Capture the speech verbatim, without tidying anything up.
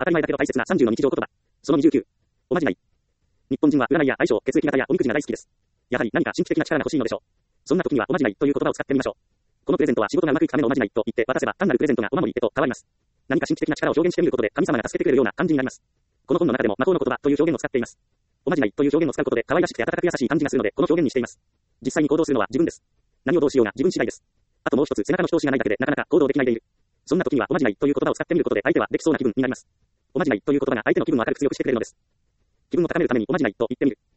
当たり前だけど大切なさんじゅうの日常言葉。そのにじゅうきゅう。おまじない。日本人は占いや相性、血液型やおみくじが大好きです。やはり何か神秘的な力が欲しいのでしょう。そんな時にはおまじないという言葉を使ってみましょう。このプレゼントは仕事がうまくいくためのおまじないと言って渡せば単なるプレゼントがお守りへと変わります。何か神秘的な力を表現してみることで神様が助けてくれるような感じになります。この本の中でも魔法の言葉という表現を使っています。おまじないという表現を使うことで可愛らしくて温かく優しい感じがするのでこの表現にしています。実際に行動するのは自分です。何をどうしようが自分次第です。あともう一つ背中の調子がないだけでなかなか行動できないでいる。そんな時にはおまじないという言葉を使ってみることで相手はできそうな気分になります。おまじないという言葉が相手の気分を明るく強くしてくれるのです。気分を高めるためにおまじないと言ってみる。